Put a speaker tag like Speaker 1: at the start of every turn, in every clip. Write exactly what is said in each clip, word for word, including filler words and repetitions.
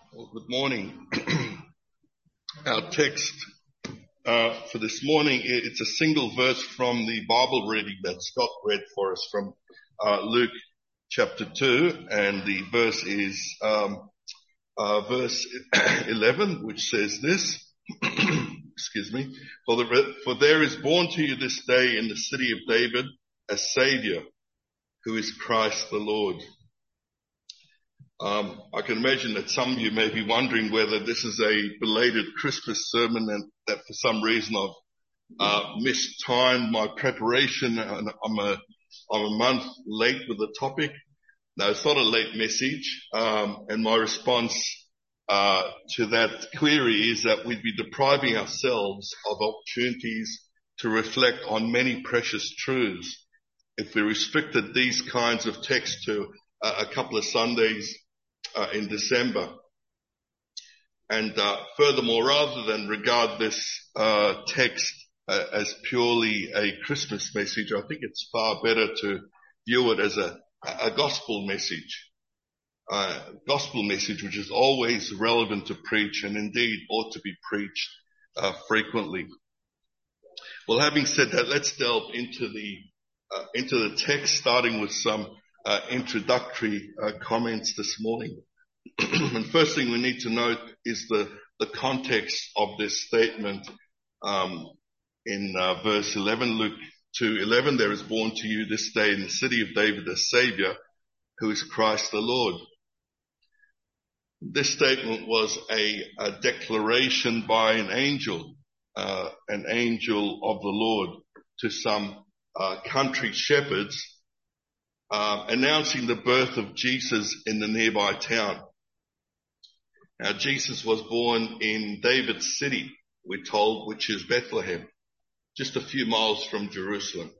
Speaker 1: Well, good morning. Our text uh, for this morning, it's a single verse from the Bible reading that Scott read for us from uh, Luke chapter two, and the verse is um, uh, verse eleven, which says this, excuse me, for, the, for there is born to you this day in the city of David a Saviour, who is Christ the Lord. Um, I can imagine that some of you may be wondering whether this is a belated Christmas sermon and that for some reason I've uh, mistimed my preparation and I'm a, I'm a month late with the topic. No, it's not a late message. Um, and my response uh, to that query is that we'd be depriving ourselves of opportunities to reflect on many precious truths if we restricted these kinds of texts to uh, a couple of Sundays Uh, in December. And uh, furthermore, rather than regard this uh, text uh, as purely a Christmas message, I think it's far better to view it as a, a gospel message, uh, gospel message which is always relevant to preach and indeed ought to be preached uh, frequently. Well, having said that, let's delve into the uh, into the text, starting with some Uh, introductory uh, comments this morning. And first thing we need to note is the, the context of this statement um, in uh, verse eleven, Luke two eleven, there is born to you this day in the city of David a Saviour, who is Christ the Lord. This statement was a, a declaration by an angel, uh, an angel of the Lord to some uh, country shepherds, Uh, announcing the birth of Jesus in the nearby town. Now, Jesus was born in David's city, we're told, which is Bethlehem, just a few miles from Jerusalem.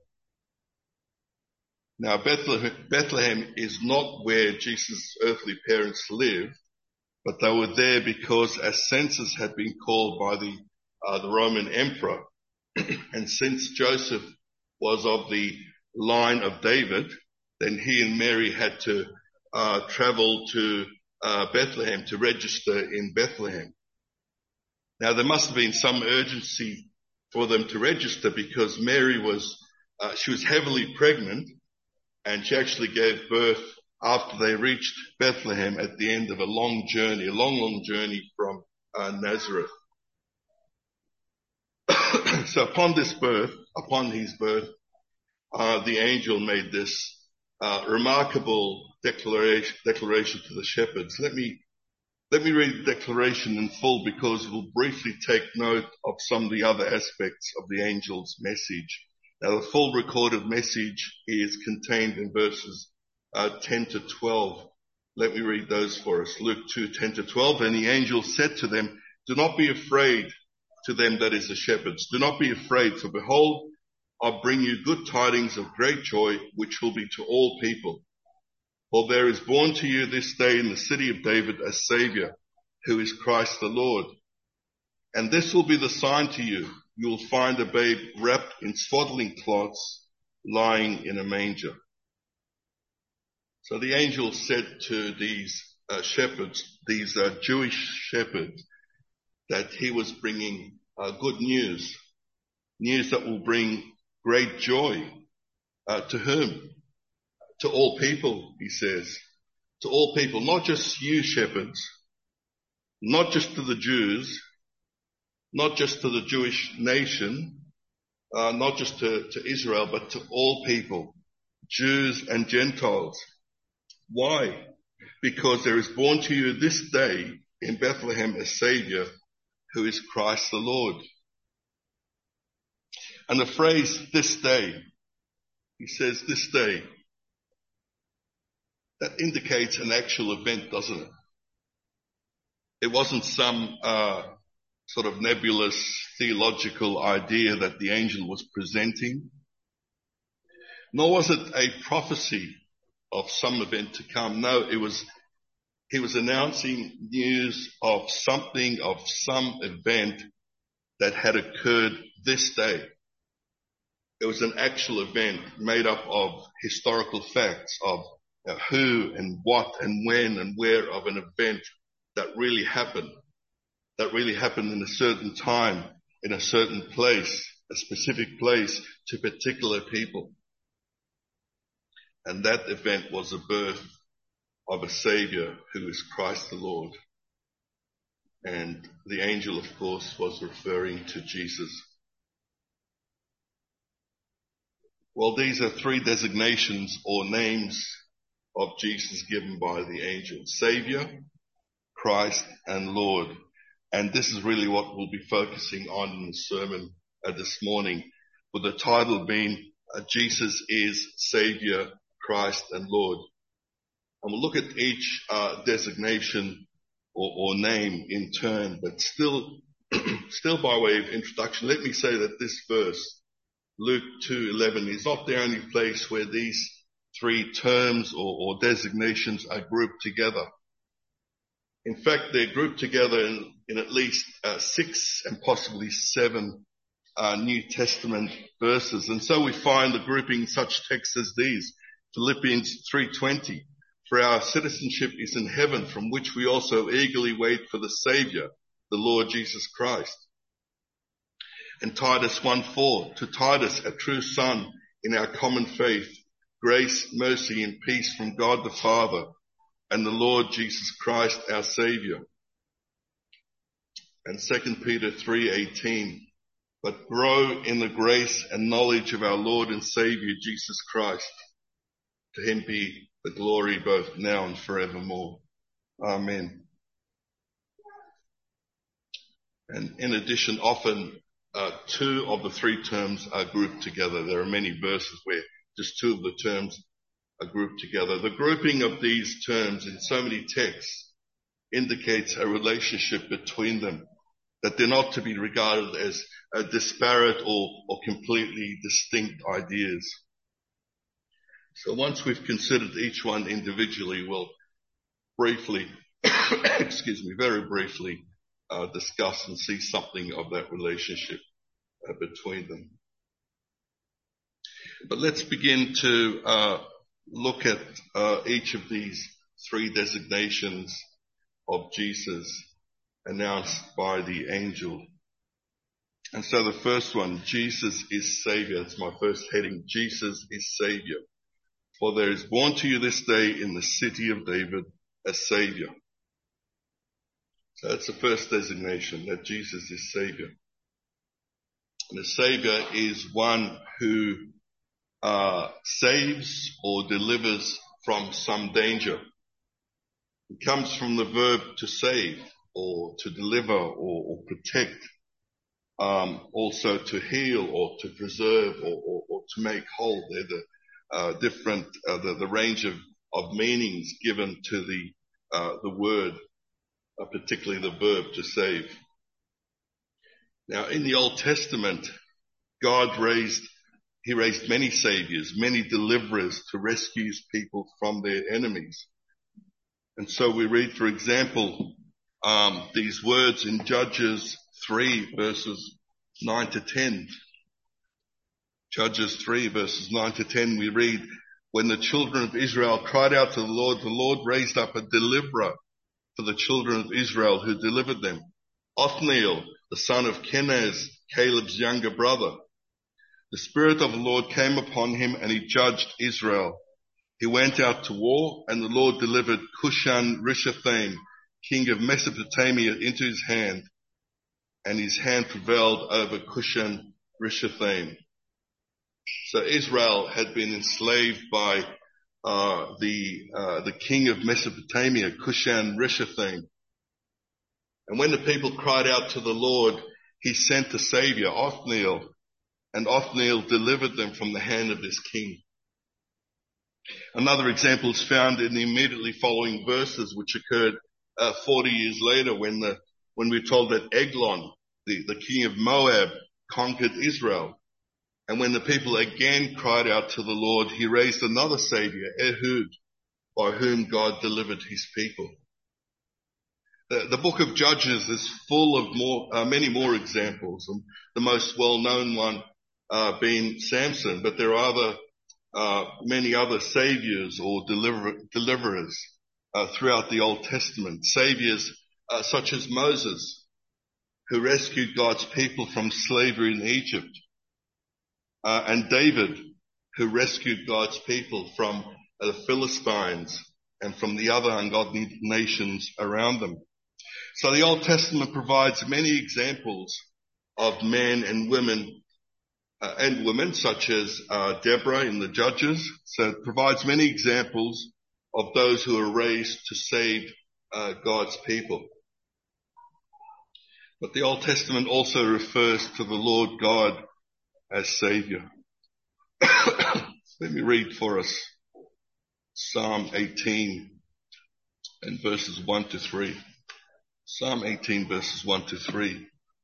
Speaker 1: Now, Bethlehem, Bethlehem is not where Jesus' earthly parents lived, but they were there because a census had been called by the, uh, the Roman emperor. And since Joseph was of the line of David, then he and Mary had to uh, travel to uh, Bethlehem to register in Bethlehem. Now, there must have been some urgency for them to register because Mary was, uh, she was heavily pregnant, and she actually gave birth after they reached Bethlehem at the end of a long journey, a long, long journey from uh, Nazareth. So upon this birth, upon his birth, uh, the angel made this Uh, remarkable declaration, declaration to the shepherds. Let me, let me read the declaration in full because we'll briefly take note of some of the other aspects of the angel's message. Now, the full recorded message is contained in verses uh, ten to twelve. Let me read those for us. Luke two, ten to twelve. And the angel said to them, do not be afraid, to them that is the shepherds. Do not be afraid, for behold, I bring you good tidings of great joy, which will be to all people. For there is born to you this day in the city of David a Saviour, who is Christ the Lord. And this will be the sign to you. You will find a babe wrapped in swaddling cloths, lying in a manger. So the angel said to these uh, shepherds, these uh, Jewish shepherds, that he was bringing uh, good news, news that will bring great joy. Uh, to whom? To all people, he says. To all people, not just you shepherds, not just to the Jews, not just to the Jewish nation, uh, not just to, to Israel, but to all people, Jews and Gentiles. Why? Because there is born to you this day in Bethlehem a Saviour, who is Christ the Lord. And the phrase, this day, he says this day, that indicates an actual event, doesn't it? It wasn't some uh, sort of nebulous theological idea that the angel was presenting, nor was it a prophecy of some event to come. No, it was, he was announcing news of something, of some event that had occurred this day. It was an actual event made up of historical facts of uh, who and what and when and where of an event that really happened, that really happened in a certain time, in a certain place, a specific place to particular people. And that event was the birth of a Savior who is Christ the Lord. And the angel, of course, was referring to Jesus. Well, these are three designations or names of Jesus given by the angel: Savior, Christ, and Lord. And this is really what we'll be focusing on in the sermon uh, this morning, with the title being uh, Jesus is Savior, Christ, and Lord. And we'll look at each uh, designation or, or name in turn, but still, still by way of introduction, let me say that this verse, Luke two eleven, is not the only place where these three terms or, or designations are grouped together. In fact, they're grouped together in, in at least uh, six and possibly seven uh, New Testament verses. And so we find the grouping such texts as these: Philippians three twenty, for our citizenship is in heaven, from which we also eagerly wait for the Savior, the Lord Jesus Christ. And Titus one four, to Titus, a true son in our common faith, grace, mercy, and peace from God the Father and the Lord Jesus Christ, our Savior. And Second Peter three eighteen, but grow in the grace and knowledge of our Lord and Savior Jesus Christ. To him be the glory both now and forevermore. Amen. And in addition, often uh, two of the three terms are grouped together. There are many verses where just two of the terms are grouped together. The grouping of these terms in so many texts indicates a relationship between them, that they're not to be regarded as uh, disparate or, or completely distinct ideas. So once we've considered each one individually, we'll briefly, excuse me, very briefly uh, discuss and see something of that relationship uh, between them. But let's begin to uh, look at uh, each of these three designations of Jesus announced by the angel. And so the first one, Jesus is Savior. That's my first heading. Jesus is Savior. For there is born to you this day in the city of David a Savior. So that's the first designation, that Jesus is Savior. And a Savior is one who uh, saves or delivers from some danger. It comes from the verb to save or to deliver or, or protect, um, also to heal or to preserve or, or, or to make whole. They're the uh, different, uh, the, the range of, of meanings given to the uh, the word, uh, particularly the verb to save. Now, in the Old Testament, God raised, He raised many saviors, many deliverers to rescue His people from their enemies. And so we read, for example, um, these words in Judges three verses nine to ten. Judges three verses nine to ten, we read, when the children of Israel cried out to the Lord, the Lord raised up a deliverer for the children of Israel who delivered them. Othniel, the son of Kenaz, Caleb's younger brother. The Spirit of the Lord came upon him and he judged Israel. He went out to war and the Lord delivered Cushan-Rishathaim, king of Mesopotamia, into his hand, and his hand prevailed over Cushan-Rishathaim. So Israel had been enslaved by uh, the uh, the king of Mesopotamia, Cushan-Rishathaim. And when the people cried out to the Lord, He sent a savior, Othniel, and Othniel delivered them from the hand of this king. Another example is found in the immediately following verses, which occurred uh, forty years later when the when we're told that Eglon, the, the king of Moab, conquered Israel. And when the people again cried out to the Lord, He raised another savior, Ehud, by whom God delivered His people. The, the book of Judges is full of more, uh, many more examples, and the most well-known one uh, being Samson, but there are other, uh, many other saviors or deliver, deliverers uh, throughout the Old Testament, saviors uh, such as Moses, who rescued God's people from slavery in Egypt, uh, and David, who rescued God's people from uh, the Philistines and from the other ungodly nations around them. So the Old Testament provides many examples of men and women uh, and women such as uh, Deborah in the Judges. So it provides many examples of those who are raised to save uh, God's people. But the Old Testament also refers to the Lord God as Savior. Let me read for us Psalm eighteen and verses one to three. Psalm eighteen verses one to three.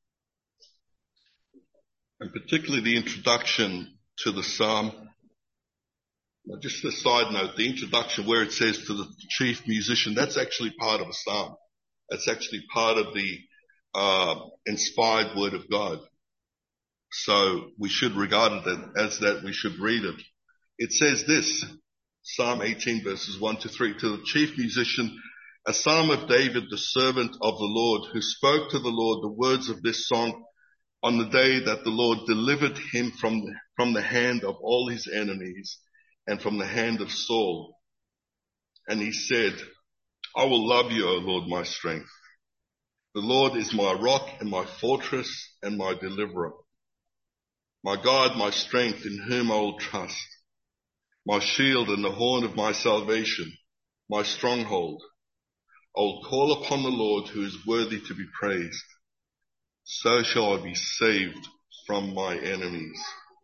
Speaker 1: And particularly the introduction to the Psalm. Now, just a side note, the introduction where it says to the chief musician, that's actually part of a Psalm. That's actually part of the uh, inspired word of God. So we should regard it as that. We should read it. It says this, Psalm eighteen verses one to three, to the chief musician, a psalm of David, the servant of the Lord, who spoke to the Lord the words of this song on the day that the Lord delivered him from the, from the hand of all his enemies and from the hand of Saul. And he said, I will love you, O Lord, my strength. The Lord is my rock and my fortress and my deliverer. My God, my strength, in whom I will trust. My shield and the horn of my salvation, my stronghold. I will call upon the Lord who is worthy to be praised. So shall I be saved from my enemies.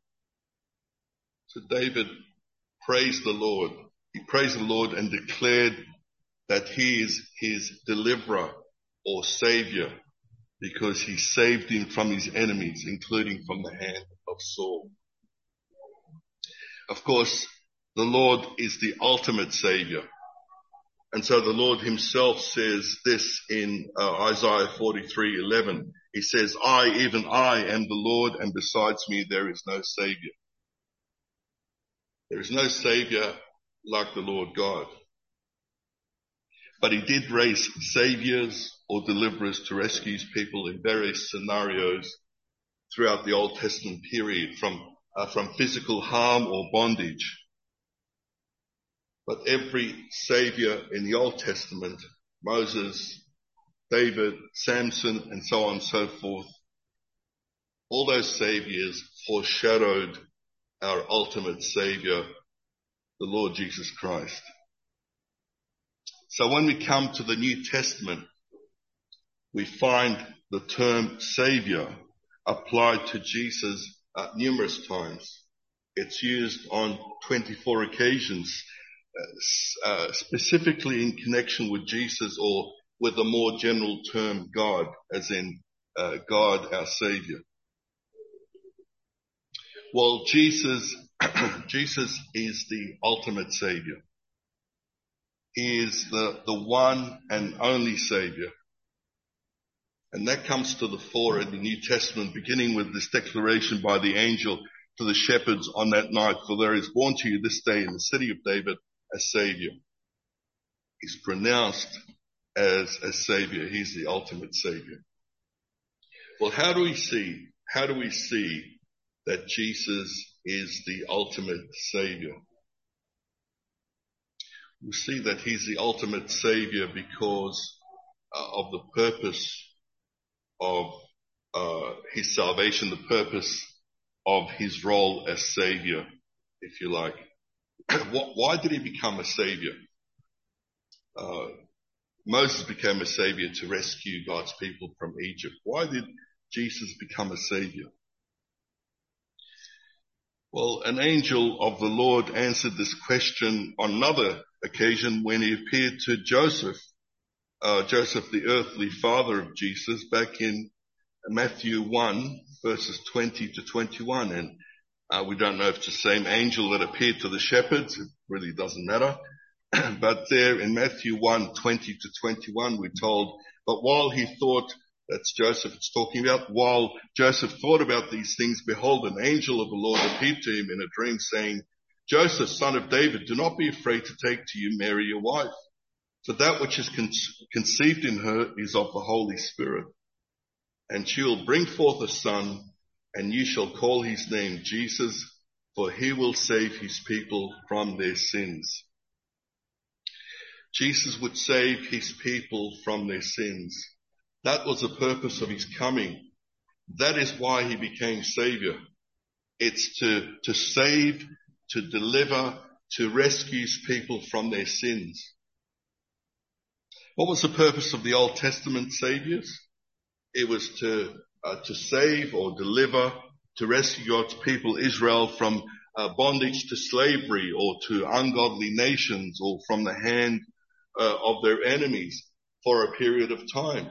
Speaker 1: So David praised the Lord. He praised the Lord and declared that he is his deliverer or savior because he saved him from his enemies, including from the hand of Saul. Of course, the Lord is the ultimate savior. And so the Lord himself says this in uh, Isaiah forty-three eleven. He says, I, even I, am the Lord, and besides me there is no savior. There is no savior like the Lord God. But he did raise saviors or deliverers to rescue his people in various scenarios throughout the Old Testament period, from uh, from physical harm or bondage. But every savior in the Old Testament, Moses, David, Samson, and so on and so forth, all those saviors foreshadowed our ultimate savior, the Lord Jesus Christ. So when we come to the New Testament, we find the term savior applied to Jesus uh, numerous times. It's used on twenty-four occasions, uh, uh, specifically in connection with Jesus, or with a more general term, God, as in uh, God, our Savior. Well, Jesus, Jesus is the ultimate Savior. He is the, the one and only Savior. And that comes to the fore in the New Testament, beginning with this declaration by the angel to the shepherds on that night, for there is born to you this day in the city of David a Savior. He's pronounced as a Savior. He's the ultimate Savior. Well, how do we see, how do we see that Jesus is the ultimate Savior? We see that he's the ultimate Savior because uh, of the purpose of uh, his salvation, the purpose of his role as Savior, if you like. Why did he become a Savior? Uh, Moses became a Savior to rescue God's people from Egypt. Why did Jesus become a Savior? Well, an angel of the Lord answered this question on another occasion when he appeared to Joseph, uh, Joseph, the earthly father of Jesus, back in Matthew one, verses twenty to twenty-one. And uh, we don't know if it's the same angel that appeared to the shepherds. It really doesn't matter. But there in Matthew one, twenty to twenty-one, we're told, but while he thought, that's Joseph it's talking about, while Joseph thought about these things, behold, an angel of the Lord appeared to him in a dream, saying, Joseph, son of David, do not be afraid to take to you Mary, your wife, So that which is con- conceived in her is of the Holy Spirit. And she will bring forth a son, and you shall call his name Jesus, for he will save his people from their sins. Jesus would save his people from their sins. That was the purpose of his coming. That is why he became Savior. It's to, to save, to deliver, to rescue his people from their sins. What was the purpose of the Old Testament saviors? It was to, uh, to save or deliver, to rescue God's people, Israel, from uh, bondage to slavery or to ungodly nations or from the hand uh, of their enemies for a period of time.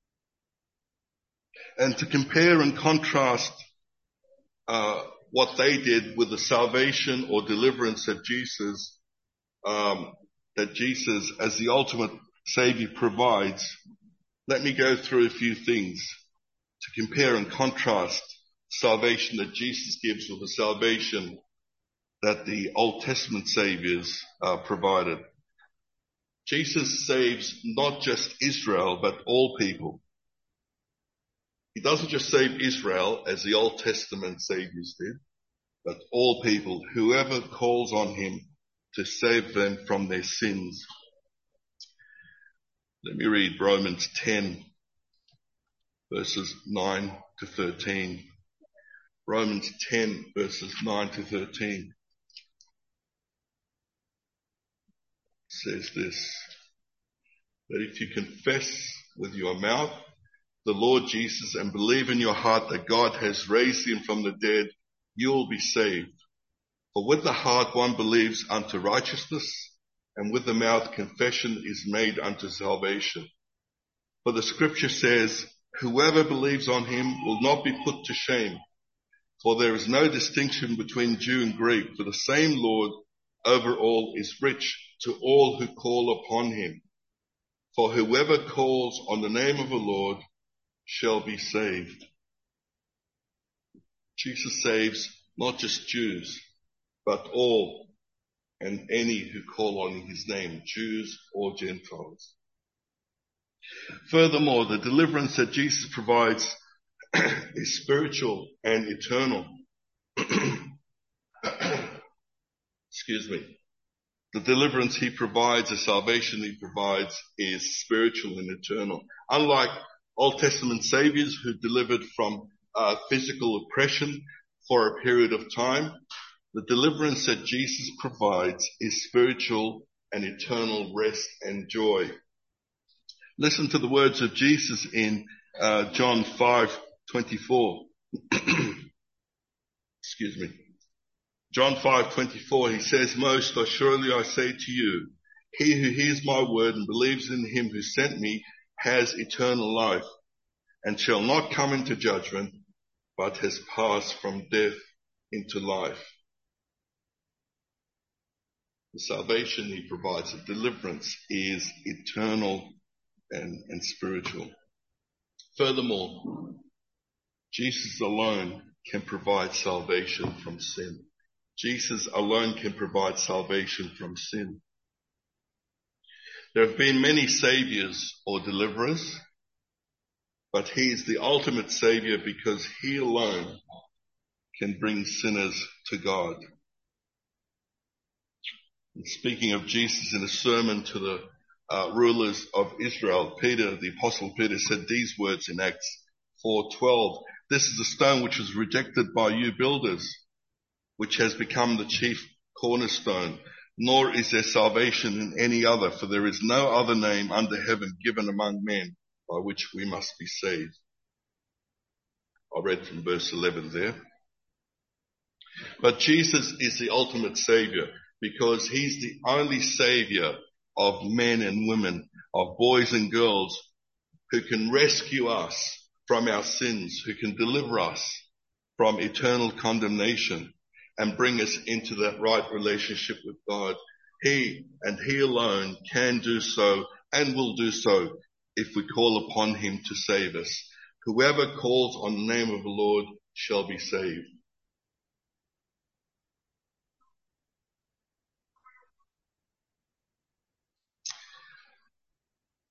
Speaker 1: And to compare and contrast uh, what they did with the salvation or deliverance that Jesus, um, that Jesus as the ultimate Savior provides, let me go through a few things to compare and contrast salvation that Jesus gives with the salvation that the Old Testament Saviors uh, provided. Jesus saves not just Israel, but all people. He doesn't just save Israel as the Old Testament Saviors did, but all people, whoever calls on him to save them from their sins. Let me read Romans ten, verses nine to thirteen. Romans ten, verses nine to thirteen. Says this, that if you confess with your mouth the Lord Jesus and believe in your heart that God has raised him from the dead, you will be saved. For with the heart one believes unto righteousness, and with the mouth confession is made unto salvation. For the scripture says, whoever believes on him will not be put to shame. For there is no distinction between Jew and Greek, for the same Lord over all is rich to all who call upon him. For whoever calls on the name of the Lord shall be saved. Jesus saves not just Jews, but all and any who call on his name, Jews or Gentiles. Furthermore, the deliverance that Jesus provides is spiritual and eternal. Excuse me. The deliverance he provides, the salvation he provides is spiritual and eternal. Unlike Old Testament saviors who delivered from uh, physical oppression for a period of time, the deliverance that Jesus provides is spiritual and eternal rest and joy. Listen to the words of Jesus in uh, John five twenty-four. Excuse me. John five twenty-four, he says, most assuredly I say to you, he who hears my word and believes in him who sent me has eternal life and shall not come into judgment, but has passed from death into life. The salvation he provides, the deliverance, is eternal and, and spiritual. Furthermore, Jesus alone can provide salvation from sin. Jesus alone can provide salvation from sin. There have been many saviors or deliverers, but he is the ultimate savior because he alone can bring sinners to God. And speaking of Jesus in a sermon to the uh, rulers of Israel, Peter, the apostle Peter, said these words in Acts four twelve, this is the stone which was rejected by you builders, which has become the chief cornerstone. Nor is there salvation in any other, for there is no other name under heaven given among men by which we must be saved. I read from verse eleven there. But Jesus is the ultimate savior because he's the only savior of men and women, of boys and girls who can rescue us from our sins, who can deliver us from eternal condemnation and bring us into that right relationship with God. He and he alone can do so and will do so if we call upon him to save us. Whoever calls on the name of the Lord shall be saved.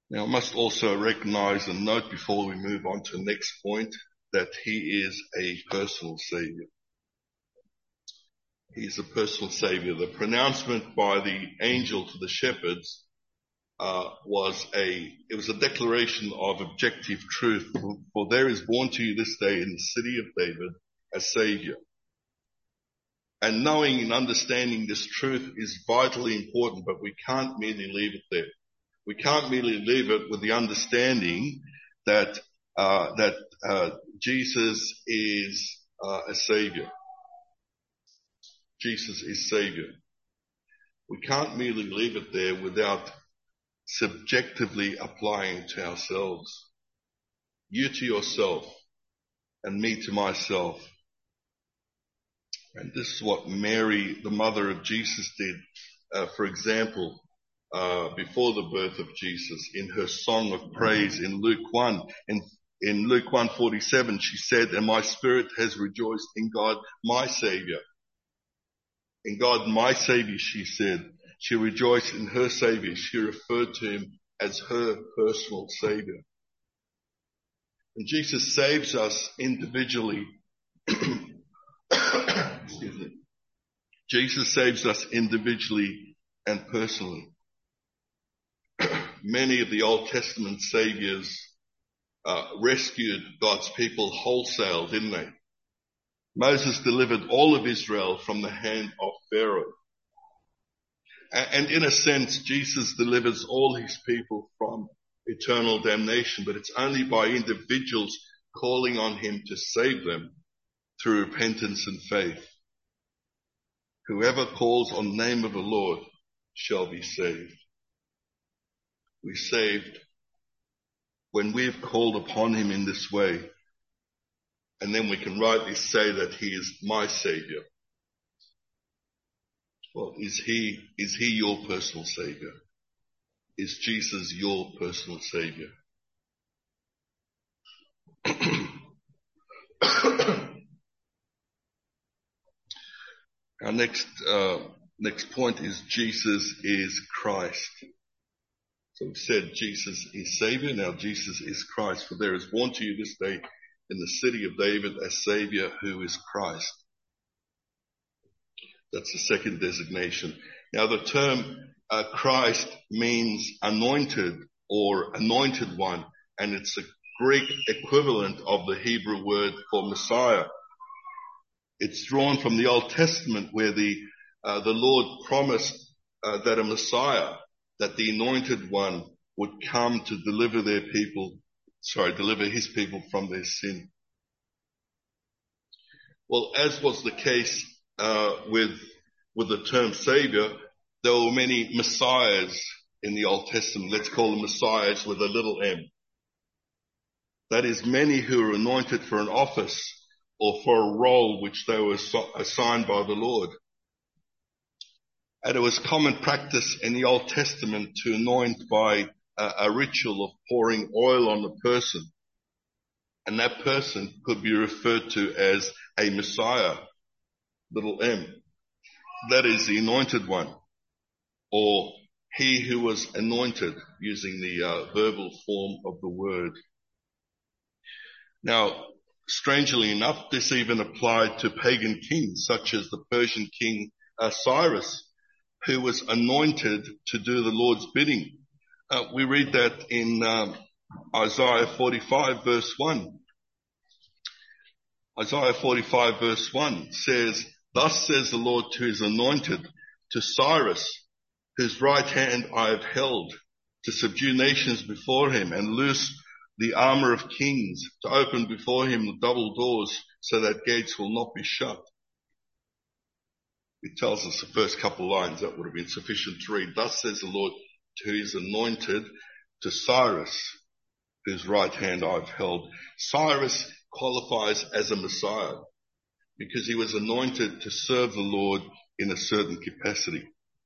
Speaker 1: Now, I must also recognize and note before we move on to the next point that he is a personal savior. He is a personal savior. The pronouncement by the angel to the shepherds uh, was a, it was a declaration of objective truth. For there is born to you this day in the city of David a savior. And knowing and understanding this truth is vitally important, but we can't merely leave it there. We can't merely leave it with the understanding that uh, that uh, Jesus is uh, a savior. Jesus is savior. We can't merely leave it there without subjectively applying it to ourselves. You to yourself and me to myself. And this is what Mary, the mother of Jesus, did, uh, for example, uh, before the birth of Jesus, in her song of praise in Luke one. In, in Luke one forty-seven, she said, "And my spirit has rejoiced in God, my Savior." In God, my Savior, she said. She rejoiced in her Savior. She referred to him as her personal Savior. And Jesus saves us individually. Excuse me. Jesus saves us individually and personally. Many of the Old Testament saviors uh, rescued God's people wholesale, didn't they? Moses delivered all of Israel from the hand of Pharaoh. And, and in a sense, Jesus delivers all his people from eternal damnation, but it's only by individuals calling on him to save them through repentance and faith. Whoever calls on the name of the Lord shall be saved. We're saved when we've called upon him in this way, and then we can rightly say that he is my Savior. Well, is he, is he your personal Savior? Is Jesus your personal Savior? Our next, uh, next point is Jesus is Christ. So we've said Jesus is Savior. Now Jesus is Christ. For there is born to you this day in the city of David a Savior who is Christ. That's the second designation. Now the term uh, Christ means anointed or anointed one, and it's a Greek equivalent of the Hebrew word for Messiah. It's drawn from the Old Testament where the uh, the Lord promised uh, that a Messiah, that the anointed one would come to deliver their people, sorry, deliver his people from their sin. Well, as was the case uh, with with the term Savior, there were many Messiahs in the Old Testament. Let's call them Messiahs with a little m. That is, many who were anointed for an office or for a role which they were assigned by the Lord. And it was common practice in the Old Testament to anoint by a, a ritual of pouring oil on the person. And that person could be referred to as a Messiah, little m. That is the anointed one, or he who was anointed, using the uh, verbal form of the word. Now, strangely enough, this even applied to pagan kings, such as the Persian king uh, Cyrus, who was anointed to do the Lord's bidding. Uh, we read that in um, Isaiah forty-five verse one. Isaiah forty-five verse one says, "Thus says the Lord to his anointed, to Cyrus, whose right hand I have held, to subdue nations before him and loose the armor of kings, to open before him the double doors so that gates will not be shut." It tells us the first couple of lines. That would have been sufficient to read. "Thus says the Lord to his anointed, to Cyrus, whose right hand I've held." Cyrus qualifies as a Messiah because he was anointed to serve the Lord in a certain capacity.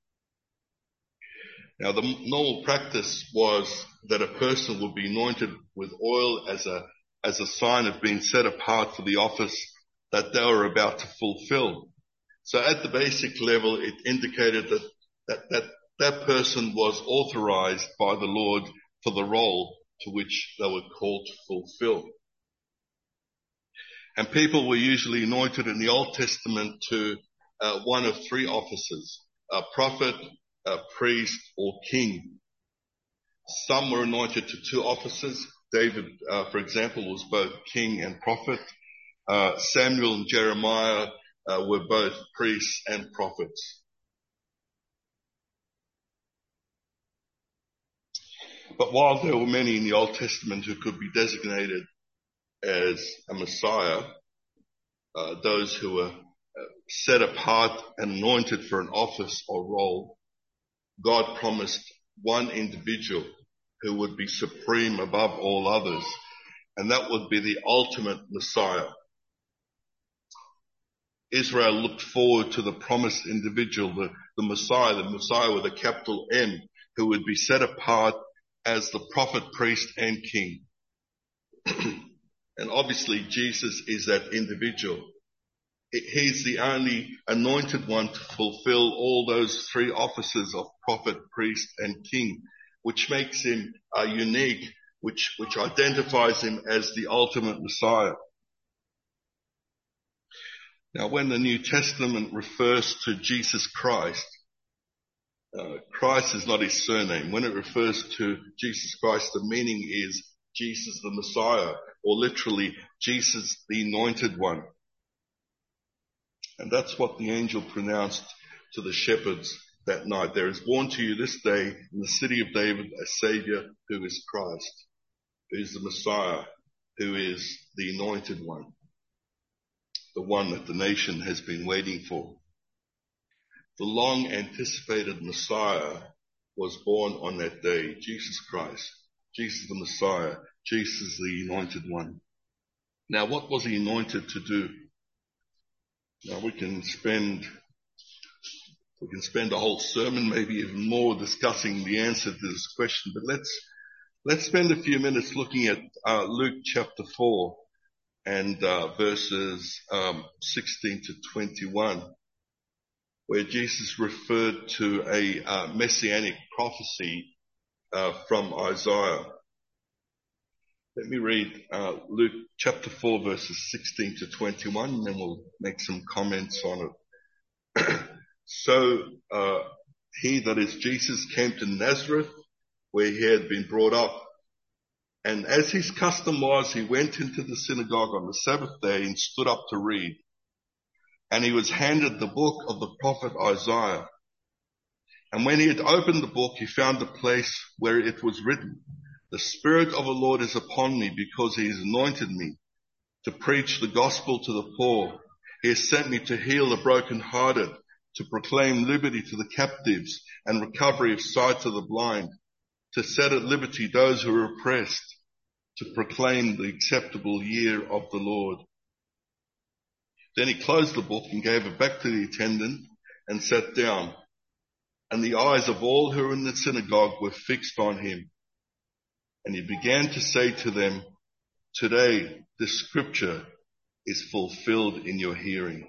Speaker 1: Now, the normal practice was that a person would be anointed with oil as a as a sign of being set apart for the office that they were about to fulfill. So at the basic level, it indicated that that that, that person was authorized by the Lord for the role to which they were called to fulfill. And people were usually anointed in the Old Testament to uh, one of three offices: a prophet, a priest, or king. Some were anointed to two offices. David, uh, for example, was both king and prophet. Uh, Samuel and Jeremiah uh, were both priests and prophets. But while there were many in the Old Testament who could be designated as a Messiah, uh, those who were uh, set apart and anointed for an office or role, God promised one individual who would be supreme above all others, and that would be the ultimate Messiah. Israel looked forward to the promised individual, the, the Messiah, the Messiah with a capital M, who would be set apart as the prophet, priest, and king. And obviously Jesus is that individual. He's the only anointed one to fulfill all those three offices of prophet, priest, and king, which makes him uh, unique, which, which identifies him as the ultimate Messiah. Now, when the New Testament refers to Jesus Christ, uh, Christ is not his surname. When it refers to Jesus Christ, the meaning is Jesus the Messiah, or literally Jesus the Anointed One. And that's what the angel pronounced to the shepherds that night. There is born to you this day in the city of David a Savior who is Christ, who is the Messiah, who is the Anointed One, the one that the nation has been waiting for. The long anticipated Messiah was born on that day, Jesus Christ, Jesus the Messiah, Jesus the Anointed One. Now, what was he anointed to do? Now, we can spend we can spend a whole sermon, maybe even more, discussing the answer to this question, but let's let's spend a few minutes looking at uh, Luke chapter four and uh, verses um, sixteen to twenty-one, where Jesus referred to a uh, messianic prophecy uh, from Isaiah. Let me read uh, Luke chapter four, verses sixteen to twenty-one, and then we'll make some comments on it. So uh, he, that is Jesus, came to Nazareth, where he had been brought up. And as his custom was, he went into the synagogue on the Sabbath day and stood up to read. And he was handed the book of the prophet Isaiah. And when he had opened the book, he found the place where it was written, "The Spirit of the Lord is upon me, because he has anointed me to preach the gospel to the poor. He has sent me to heal the brokenhearted, to proclaim liberty to the captives and recovery of sight to the blind, to set at liberty those who are oppressed, to proclaim the acceptable year of the Lord." Then he closed the book and gave it back to the attendant and sat down. And the eyes of all who were in the synagogue were fixed on him. And he began to say to them, "Today this scripture is fulfilled in your hearing."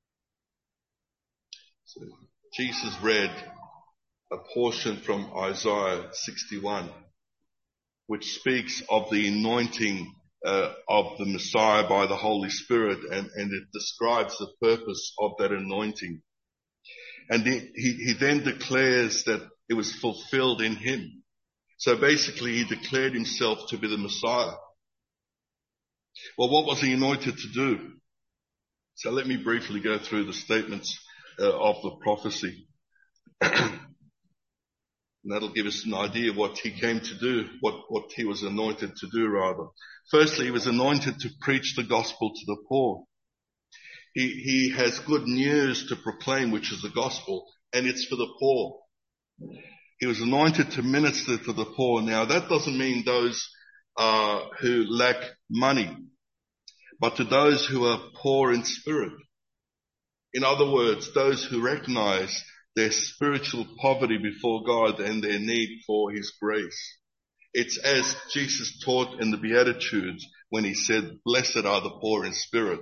Speaker 1: So Jesus read a portion from Isaiah sixty-one, which speaks of the anointing uh, of the Messiah by the Holy Spirit, and, and it describes the purpose of that anointing. And he, he, he then declares that it was fulfilled in him. So basically he declared himself to be the Messiah. Well, what was he anointed to do? So let me briefly go through the statements uh, of the prophecy. And that'll give us an idea of what he came to do, what, what he was anointed to do rather. Firstly, he was anointed to preach the gospel to the poor. He, he has good news to proclaim, which is the gospel, and it's for the poor. He was anointed to minister to the poor. Now, that doesn't mean those uh, who lack money, but to those who are poor in spirit. In other words, those who recognize their spiritual poverty before God and their need for his grace. It's as Jesus taught in the Beatitudes when he said, "Blessed are the poor in spirit."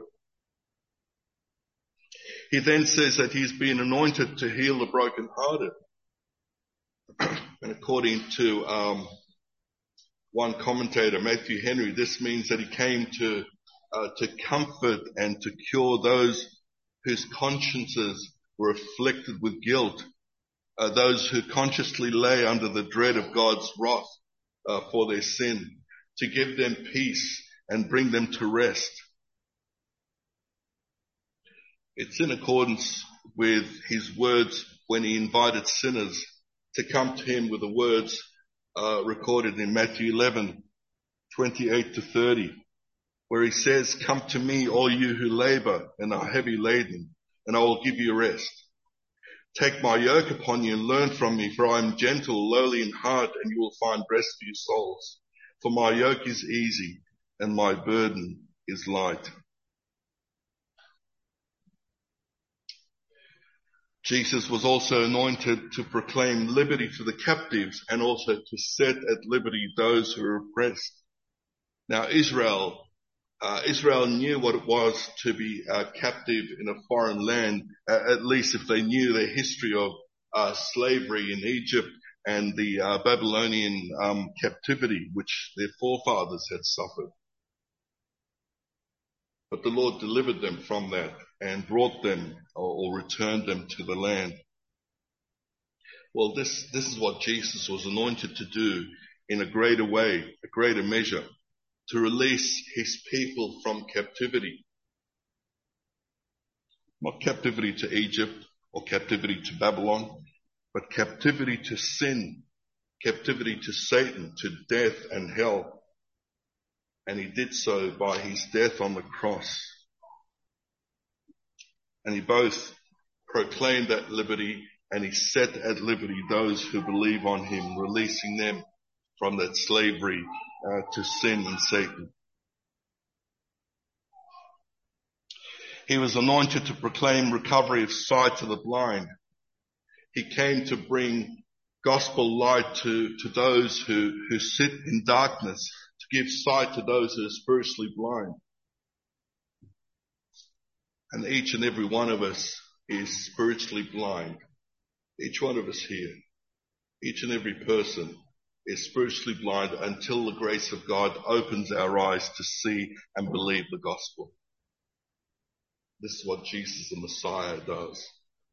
Speaker 1: He then says that he's been anointed to heal the brokenhearted. And according to um, one commentator, Matthew Henry, this means that he came to uh, to comfort and to cure those whose consciences were afflicted with guilt, uh, those who consciously lay under the dread of God's wrath uh, for their sin, to give them peace and bring them to rest. It's in accordance with his words when he invited sinners to come to him with the words uh, recorded in Matthew eleven, twenty-eight to thirty, where he says, "Come to me, all you who labor and are heavy laden, and I will give you rest. Take my yoke upon you and learn from me, for I am gentle, lowly in heart, and you will find rest for your souls. For my yoke is easy and my burden is light." Jesus was also anointed to proclaim liberty to the captives and also to set at liberty those who are oppressed. Now Israel, uh, Israel knew what it was to be uh, captive in a foreign land, uh, at least if they knew their history of uh, slavery in Egypt and the uh, Babylonian um, captivity which their forefathers had suffered. But the Lord delivered them from that and brought them or, or returned them to the land. Well, this, this is what Jesus was anointed to do in a greater way, a greater measure, to release his people from captivity. Not captivity to Egypt or captivity to Babylon, but captivity to sin, captivity to Satan, to death and hell. And he did so by his death on the cross. And he both proclaimed that liberty and he set at liberty those who believe on him, releasing them from that slavery uh, to sin and Satan. He was anointed to proclaim recovery of sight to the blind. He came to bring gospel light to, to those who, who sit in darkness, to give sight to those who are spiritually blind. And each and every one of us is spiritually blind. Each one of us here, each and every person is spiritually blind until the grace of God opens our eyes to see and believe the gospel. This is what Jesus the Messiah does.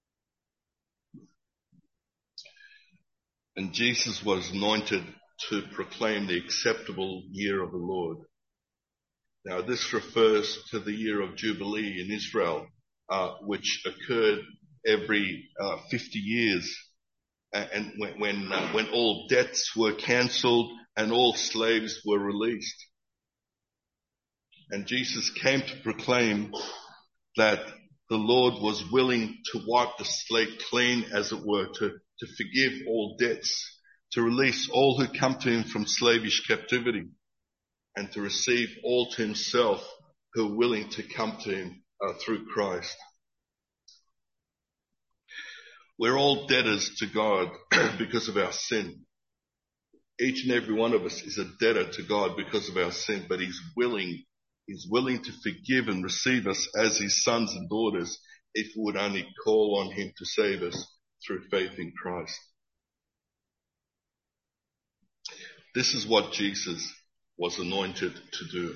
Speaker 1: And Jesus was anointed to proclaim the acceptable year of the Lord. Now this refers to the year of Jubilee in Israel, uh, which occurred every uh, fifty years, and when when, uh, when all debts were cancelled and all slaves were released. And Jesus came to proclaim that the Lord was willing to wipe the slate clean, as it were, to, to forgive all debts, to release all who come to him from slavish captivity, and to receive all to himself who are willing to come to him uh, through Christ. We're all debtors to God because of our sin. Each and every one of us is a debtor to God because of our sin, but he's willing, he's willing to forgive and receive us as his sons and daughters if we would only call on him to save us through faith in Christ. This is what Jesus was anointed to do.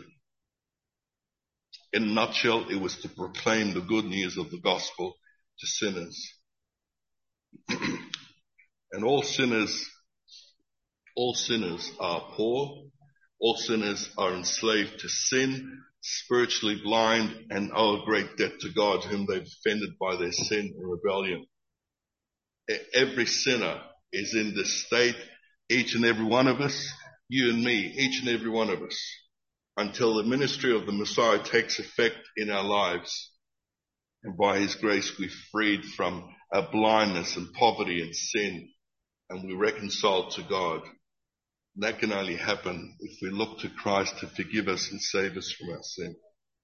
Speaker 1: In a nutshell, it was to proclaim the good news of the gospel to sinners. And all sinners, all sinners are poor, all sinners are enslaved to sin, spiritually blind, and owe a great debt to God, whom they've offended by their sin and rebellion. Every sinner is in this state, each and every one of us, you and me, each and every one of us, until the ministry of the Messiah takes effect in our lives. And by his grace, we're freed from our blindness and poverty and sin, and we're reconciled to God. And that can only happen if we look to Christ to forgive us and save us from our sin.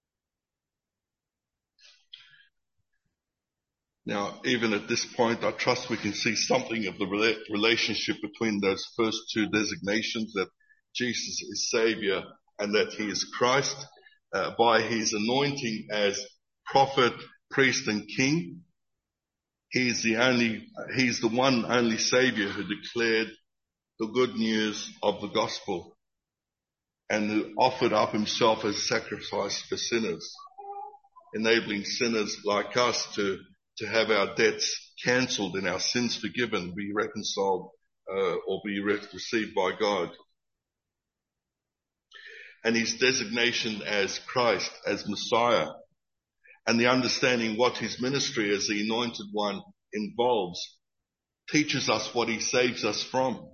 Speaker 1: Now, even at this point, I trust we can see something of the relationship between those first two designations, that Jesus is Savior and that he is Christ, uh, by his anointing as prophet, priest, and king. He's the only, he's the one only Savior who declared the good news of the gospel. and who offered up himself as sacrifice for sinners, enabling sinners like us to, to have our debts cancelled and our sins forgiven, be reconciled uh, or be re- received by God. And his designation as Christ, as Messiah, and the understanding what his ministry as the Anointed One involves, teaches us what he saves us from.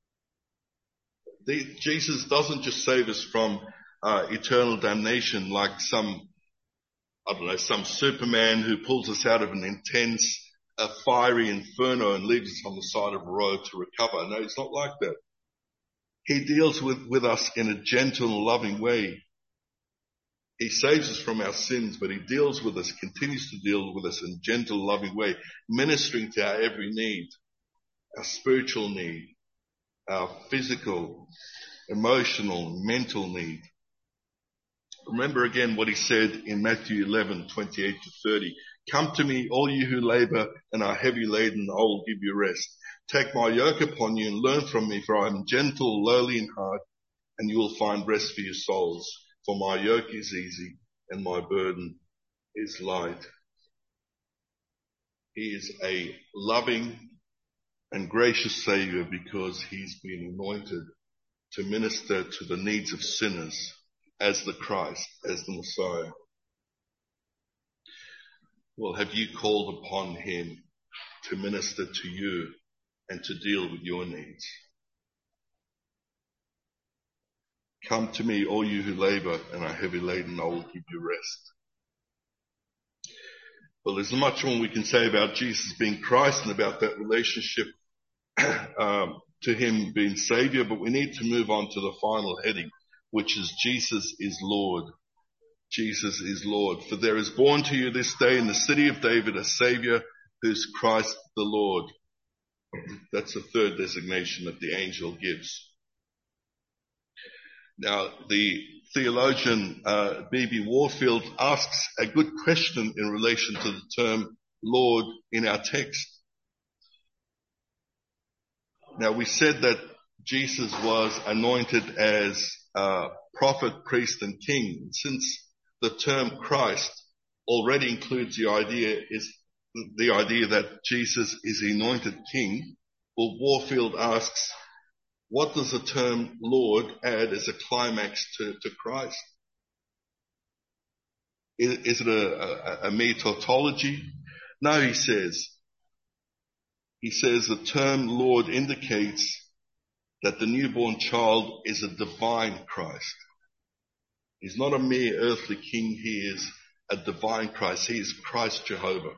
Speaker 1: The, Jesus doesn't just save us from uh, eternal damnation like some, I don't know, some Superman who pulls us out of an intense, uh, fiery inferno and leaves us on the side of a road to recover. No, it's not like that. He deals with, with us in a gentle and loving way. He saves us from our sins, but he deals with us, continues to deal with us in a gentle, loving way, ministering to our every need, our spiritual need, our physical, emotional, mental need. Remember again what he said in Matthew eleven, twenty-eight to thirty. Come to me, all you who labor and are heavy laden, I will give you rest. Take my yoke upon you and learn from me, for I am gentle, lowly in heart, and you will find rest for your souls. For my yoke is easy and my burden is light. He is a loving and gracious Savior because he's been anointed to minister to the needs of sinners as the Christ, as the Messiah. Well, have you called upon him to minister to you and to deal with your needs? Come to me, all you who labor and are heavy laden, I will give you rest. Well, there's much more we can say about Jesus being Christ and about that relationship um, to him being Savior, but we need to move on to the final heading, which is Jesus is Lord. Jesus is Lord. For there is born to you this day in the city of David a Savior who's Christ the Lord. That's the third designation that the angel gives. Now, the theologian uh, B B Warfield asks a good question in relation to the term Lord in our text. Now, we said that Jesus was anointed as uh, prophet, priest, and king. Since the term Christ already includes the idea is the idea that Jesus is the anointed king, well, Warfield asks, what does the term Lord add as a climax to, to Christ? Is, is it a, a, a mere tautology? No, he says. He says the term Lord indicates that the newborn child is a divine Christ. He's not a mere earthly king. He is a divine Christ. He is Christ Jehovah.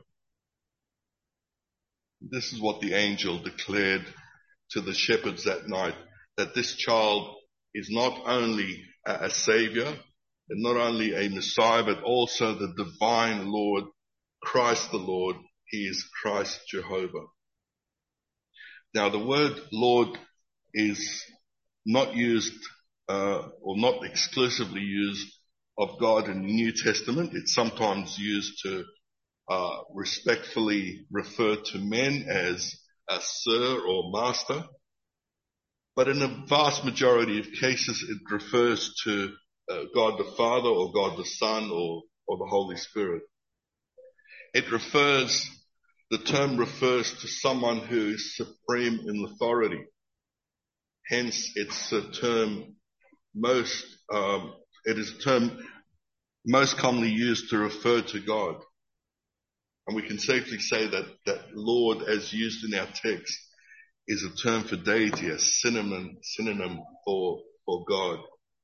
Speaker 1: This is what the angel declared to the shepherds that night, that this child is not only a, a savior, and not only a Messiah, but also the divine Lord, Christ the Lord. He is Christ Jehovah. Now, the word Lord is not used, uh, or not exclusively used of God in the New Testament. It's sometimes used to uh, respectfully refer to men as a sir or master. But in a vast majority of cases, it refers to uh, God the Father or God the Son or, or the Holy Spirit. It refers, the term refers to someone who is supreme in authority. Hence, it's a term most, um, it is a term most commonly used to refer to God. And we can safely say that, that Lord, as used in our text, is a term for deity, a synonym, synonym for, for God.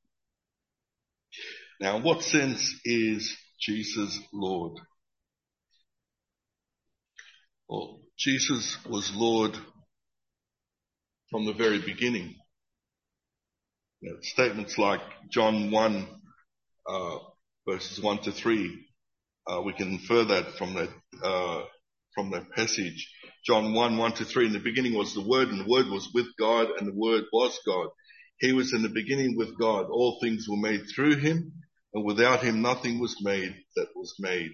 Speaker 1: Now, in what sense is Jesus Lord? Well, Jesus was Lord from the very beginning. You know, statements like John one, uh, verses one to three, uh, we can infer that from that, uh, from that passage. John one, one to three, in the beginning was the Word, and the Word was with God, and the Word was God. He was in the beginning with God. All things were made through him, and without him nothing was made that was made.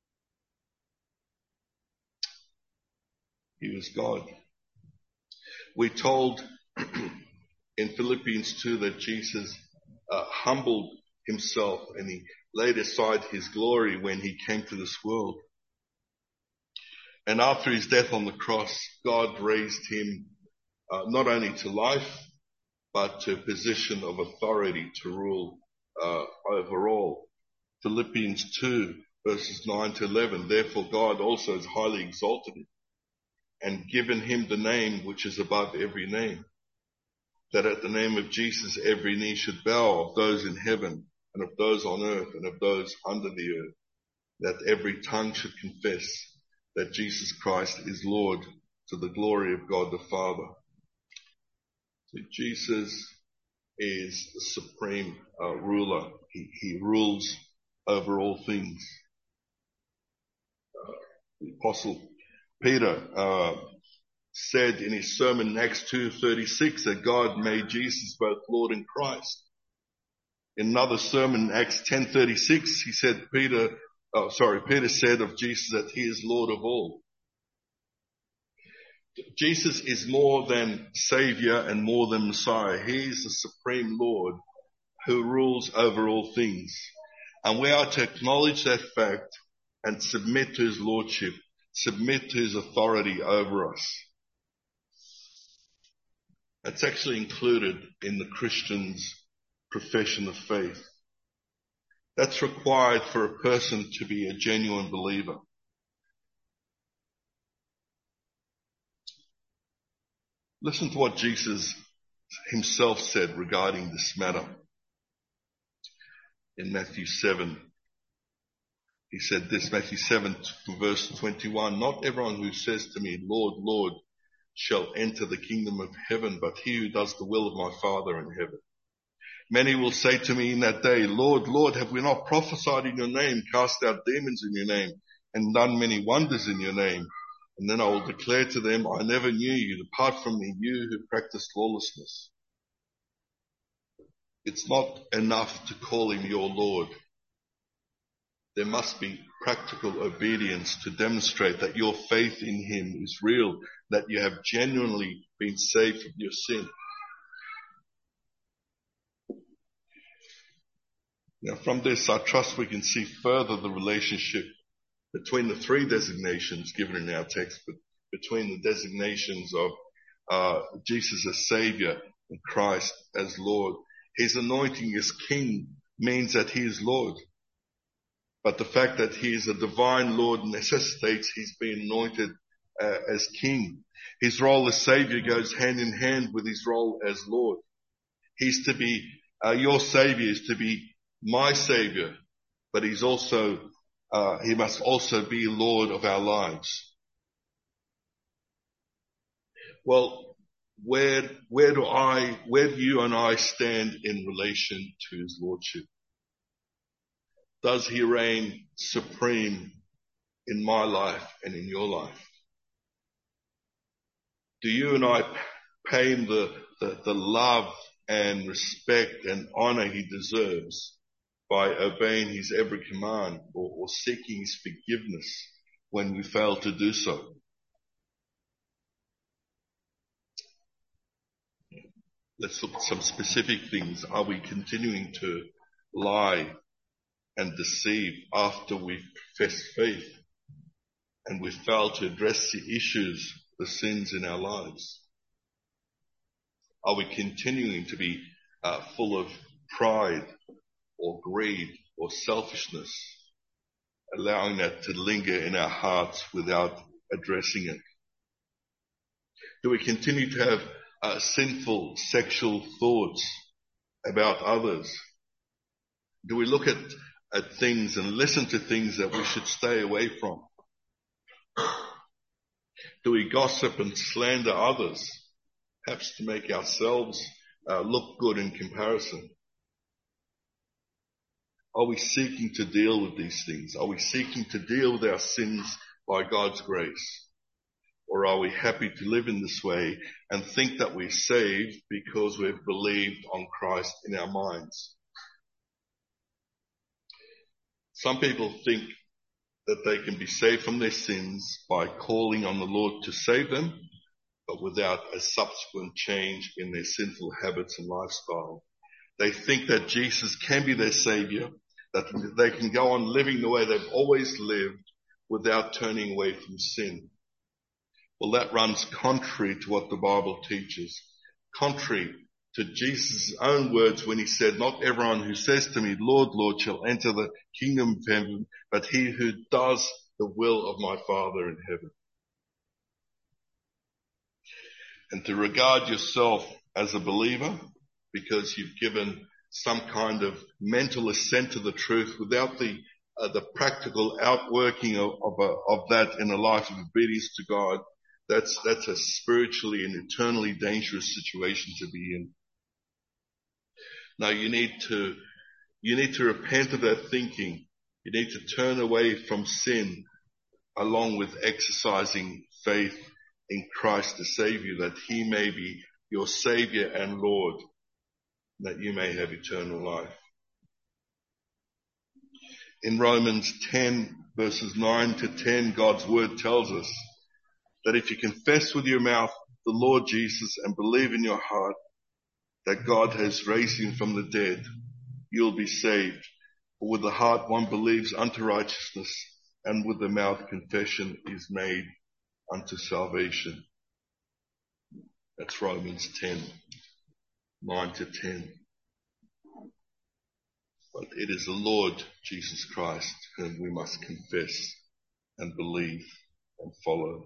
Speaker 1: He was God. We're told in Philippians two that Jesus uh, humbled himself and he laid aside his glory when he came to this world. And after his death on the cross, God raised him uh, not only to life, but to a position of authority to rule uh, over all. Philippians two, verses nine to eleven. Therefore God also has highly exalted him and given him the name which is above every name, that at the name of Jesus every knee should bow, of those in heaven and of those on earth and of those under the earth, that every tongue should confess that Jesus Christ is Lord, to the glory of God the Father. So Jesus is the supreme uh, ruler. He, he rules over all things. Uh, the Apostle Peter uh, said in his sermon in Acts two thirty-six that God made Jesus both Lord and Christ. In another sermon in Acts ten thirty-six, he said Peter, oh, sorry, Peter said of Jesus that he is Lord of all. Jesus is more than Savior and more than Messiah. He is the supreme Lord who rules over all things. And we are to acknowledge that fact and submit to his lordship, submit to his authority over us. That's actually included in the Christian's profession of faith. That's required for a person to be a genuine believer. Listen to what Jesus himself said regarding this matter. In Matthew seven, he said this, Matthew seven verse twenty-one, not everyone who says to me, Lord, Lord, shall enter the kingdom of heaven, but he who does the will of my Father in heaven. Many will say to me in that day, Lord, Lord, have we not prophesied in your name, cast out demons in your name, and done many wonders in your name? And then I will declare to them, I never knew you. Depart from me, you who practice lawlessness. It's not enough to call him your Lord. There must be practical obedience to demonstrate that your faith in him is real, that you have genuinely been saved from your sin. Now, from this, I trust we can see further the relationship between the three designations given in our text, but between the designations of uh, Jesus as Savior and Christ as Lord. His anointing as King means that he is Lord. But the fact that he is a divine Lord necessitates he's being anointed uh, as King. His role as Savior goes hand in hand with his role as Lord. He's to be, uh, your Savior is to be my Savior, but he's also Uh, he must also be Lord of our lives. Well, where, where do I, where do you and I stand in relation to his lordship? Does he reign supreme in my life and in your life? Do you and I pay him the, the, the love and respect and honor he deserves by obeying his every command or, or seeking his forgiveness when we fail to do so? Let's look at some specific things. Are we continuing to lie and deceive after we've professed faith and we fail to address the issues, the sins in our lives? Are we continuing to be uh, full of pride or greed or selfishness, allowing that to linger in our hearts without addressing it? Do we continue to have uh, sinful sexual thoughts about others? Do we look at, at things and listen to things that we should stay away from? Do we gossip and slander others, perhaps to make ourselves uh, look good in comparison? Are we seeking to deal with these things? Are we seeking to deal with our sins by God's grace? Or are we happy to live in this way and think that we're saved because we've believed on Christ in our minds? Some people think that they can be saved from their sins by calling on the Lord to save them, but without a subsequent change in their sinful habits and lifestyle. They think that Jesus can be their savior, that they can go on living the way they've always lived without turning away from sin. Well, that runs contrary to what the Bible teaches, contrary to Jesus' own words when he said, not everyone who says to me, Lord, Lord, shall enter the kingdom of heaven, but he who does the will of my Father in heaven. And to regard yourself as a believer because you've given some kind of mental assent to the truth without the uh, the practical outworking of of, a, of that in a life of obedience to God, that's that's a spiritually and eternally dangerous situation to be in. Now you need to you need to repent of that thinking. You need to turn away from sin along with exercising faith in Christ to save you, that he may be your Savior and Lord, that you may have eternal life. In Romans ten verses nine to ten, God's word tells us that if you confess with your mouth the Lord Jesus and believe in your heart that God has raised him from the dead, you'll be saved. For with the heart one believes unto righteousness, and with the mouth confession is made unto salvation. That's Romans ten, nine to ten. But it is the Lord Jesus Christ whom we must confess and believe and follow.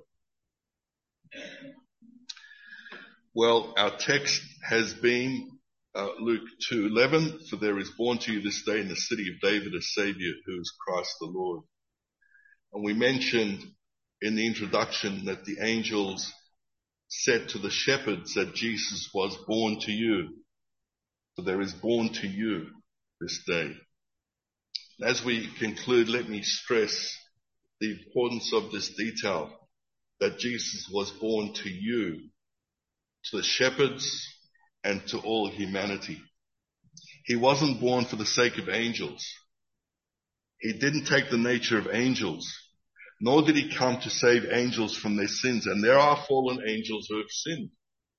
Speaker 1: Well, our text has been uh, Luke two eleven, for there is born to you this day in the city of David a Saviour who is Christ the Lord. And we mentioned in the introduction that the angels said to the shepherds that Jesus was born to you. So there is born to you this day. As we conclude, let me stress the importance of this detail, that Jesus was born to you, to the shepherds, and to all humanity. He wasn't born for the sake of angels. He didn't take the nature of angels, nor did he come to save angels from their sins. And there are fallen angels who have sinned.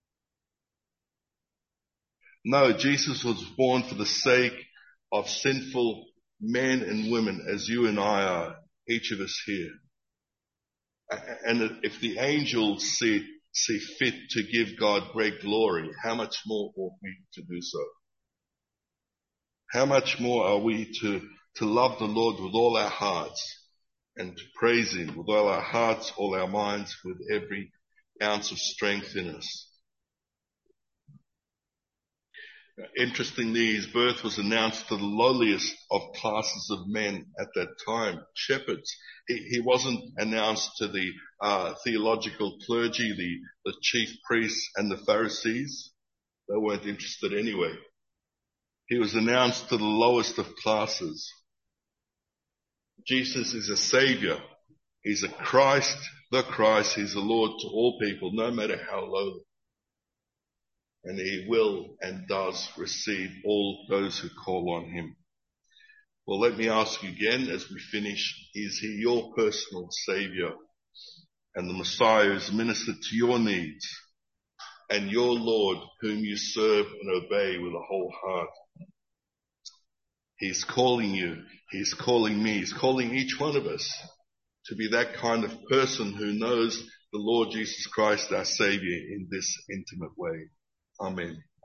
Speaker 1: No, Jesus was born for the sake of sinful men and women, as you and I are, each of us here. And if the angels see, see fit to give God great glory, how much more ought we to do so? How much more are we to, to love the Lord with all our hearts and to praise him with all our hearts, all our minds, with every ounce of strength in us? Interestingly, his birth was announced to the lowliest of classes of men at that time, shepherds. He, he wasn't announced to the uh, theological clergy, the, the chief priests and the Pharisees. They weren't interested anyway. He was announced to the lowest of classes. Jesus is a Savior. He's a Christ, the Christ. He's the Lord to all people, no matter how low. And he will and does receive all those who call on him. Well, let me ask you again as we finish, is he your personal Savior and the Messiah who's ministered to your needs and your Lord whom you serve and obey with a whole heart? He's calling you. He's calling me. He's calling each one of us to be that kind of person who knows the Lord Jesus Christ, our Savior, in this intimate way. Amen.